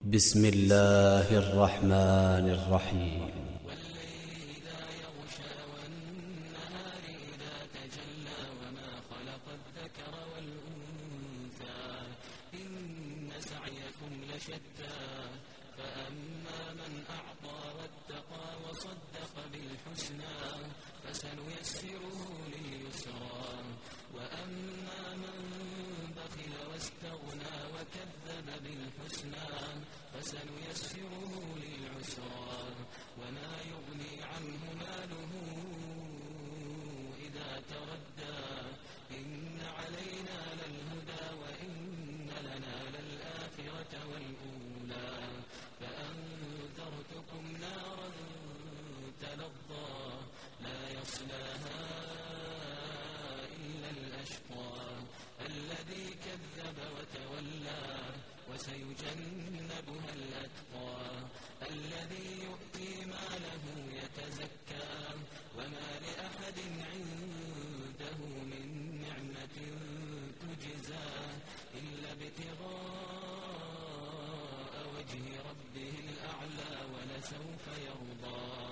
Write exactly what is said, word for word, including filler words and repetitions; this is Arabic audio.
بسم الله الرحمن الرحيم. والليل إذا يغشى والنهار إذا تجلى وما خلق الذكر والأنثى إن سعيكم لشتى فأما من أعطى واتقى وصدق بالحسنى فسنيسره لليسرى وأما من بخل واستغنى وكذب بالحسنى فسنيسره للعسرى وما يغني عنه ماله إذا تردى إن علينا للهدى وإن لنا للآخرة والأولى فأنذرتكم نارا تلظى لا يصلاها إلا الأشقى الذي كذب وتولى وسيجنبها الأتقى الذي يؤتي ماله يتزكى وما لأحد عنده من نعمة تجزى إلا ابتغاء وجه ربه الأعلى ولسوف يرضى.